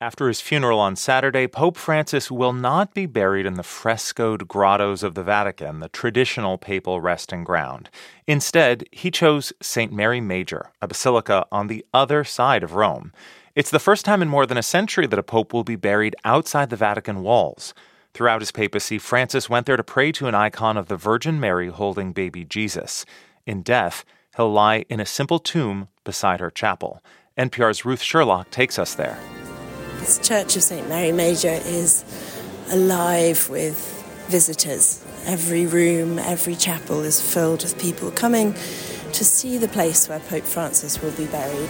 After his funeral on Saturday, Pope Francis will not be buried in the frescoed grottos of the Vatican, the traditional papal resting ground. Instead, he chose St. Mary Major, a basilica on the other side of Rome. It's the first time in more than a century that a pope will be buried outside the Vatican walls. Throughout his papacy, Francis went there to pray to an icon of the Virgin Mary holding baby Jesus. In death, he'll lie in a simple tomb beside her chapel. NPR's Ruth Sherlock takes us there. This Church of St. Mary Major is alive with visitors. Every room, every chapel is filled with people coming to see the place where Pope Francis will be buried.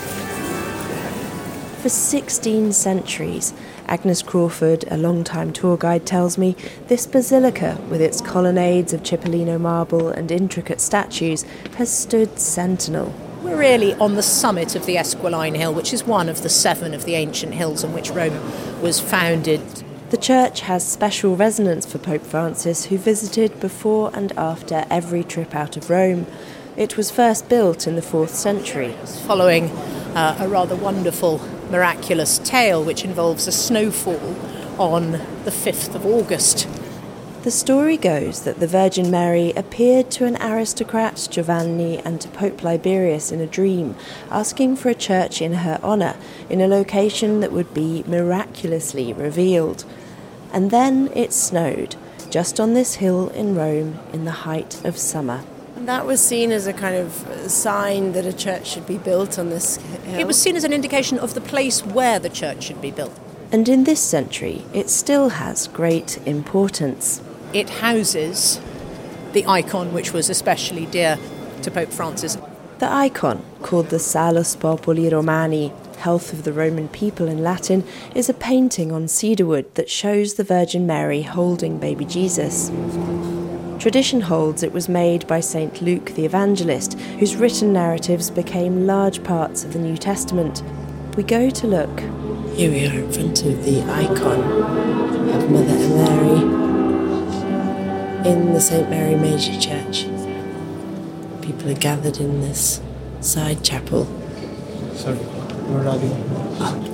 For 16 centuries, Agnes Crawford, a long-time tour guide, tells me this basilica, with its colonnades of Cipollino marble and intricate statues, has stood sentinel. We're really on the summit of the Esquiline Hill, which is one of the 7 of the ancient hills on which Rome was founded. The church has special resonance for Pope Francis, who visited before and after every trip out of Rome. It was first built in the 4th century. Following a rather wonderful, miraculous tale which involves a snowfall on the 5th of August. The story goes that the Virgin Mary appeared to an aristocrat, Giovanni, and to Pope Liberius in a dream, asking for a church in her honour, in a location that would be miraculously revealed. And then it snowed, just on this hill in Rome, in the height of summer. That was seen as a kind of sign that a church should be built on this hill. It was seen as an indication of the place where the church should be built. And in this century, it still has great importance. It houses the icon which was especially dear to Pope Francis. The icon, called the Salus Populi Romani, Health of the Roman People in Latin, is a painting on cedarwood that shows the Virgin Mary holding baby Jesus. Tradition holds it was made by St. Luke the Evangelist, whose written narratives became large parts of the New Testament. We go to look. Here we are in front of the icon of Mother Mary in the St. Mary Major Church. People are gathered in this side chapel. Sorry, where are you?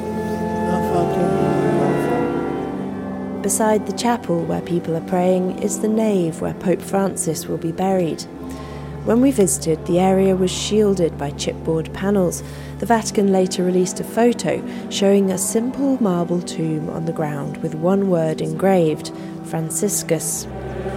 Beside the chapel where people are praying is the nave where Pope Francis will be buried. When we visited, the area was shielded by chipboard panels. The Vatican later released a photo showing a simple marble tomb on the ground with one word engraved, Franciscus.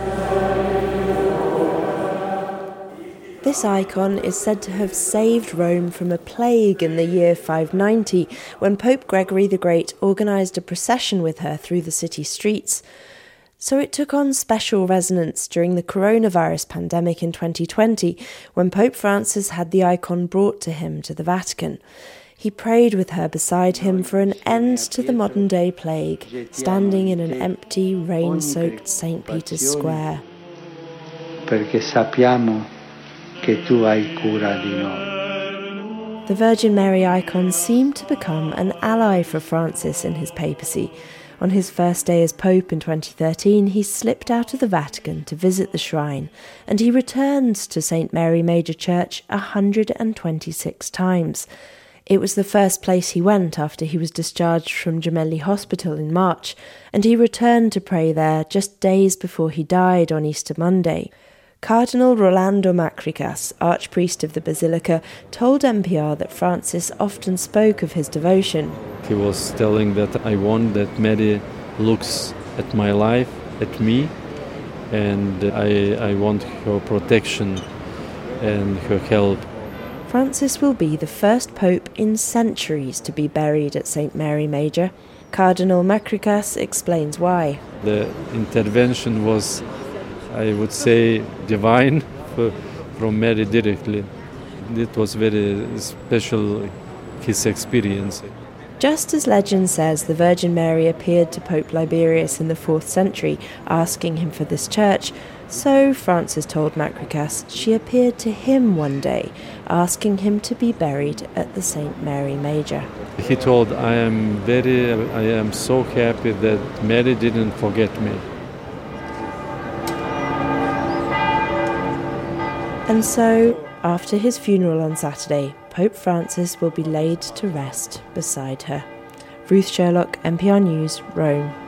This icon is said to have saved Rome from a plague in the year 590, when Pope Gregory the Great organised a procession with her through the city streets. So it took on special resonance during the coronavirus pandemic in 2020, when Pope Francis had the icon brought to him to the Vatican. He prayed with her beside him for an end to the modern-day plague, standing in an empty, rain-soaked St. Peter's Square. Perché sappiamo che tu hai cura di noi. The Virgin Mary icon seemed to become an ally for Francis in his papacy. On his first day as Pope in 2013, he slipped out of the Vatican to visit the shrine, and he returned to St. Mary Major Church 126 times. It was the first place he went after he was discharged from Gemelli Hospital in March, and he returned to pray there just days before he died on Easter Monday. Cardinal Rolando Macricas, Archpriest of the Basilica, told NPR that Francis often spoke of his devotion. He was telling that I want that Mary looks at my life, at me, and I want her protection and her help. Francis will be the first pope in centuries to be buried at St. Mary Major. Cardinal Macricas explains why. The intervention was, I would say, divine from Mary directly. It was very special, his experience. Just as legend says the Virgin Mary appeared to Pope Liberius in the 4th century, asking him for this church, so Francis told Macricas she appeared to him one day, asking him to be buried at the St. Mary Major. He told, I am so happy that Mary didn't forget me. And so, after his funeral on Saturday, Pope Francis will be laid to rest beside her. Ruth Sherlock, NPR News, Rome.